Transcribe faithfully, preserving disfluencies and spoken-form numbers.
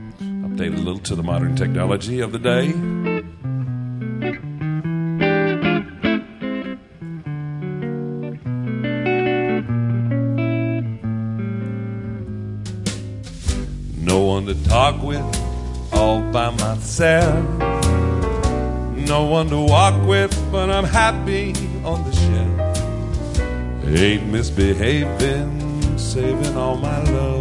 Updated a little to the modern technology of the day. No one to talk with, all by myself. No one to walk with, but I'm happy on the shelf. Ain't misbehaving, saving all my love.